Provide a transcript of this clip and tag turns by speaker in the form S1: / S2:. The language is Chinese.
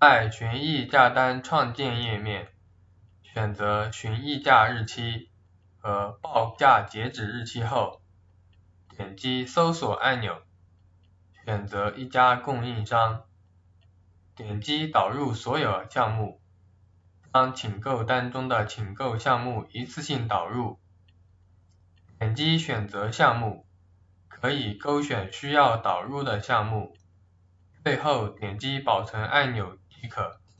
S1: 在寻议价单创建页面，选择寻议价日期和报价截止日期后，点击搜索按钮，选择一家供应商，点击导入所有项目，将请购单中的请购项目一次性导入，点击选择项目，可以勾选需要导入的项目，最后点击保存按钮即可。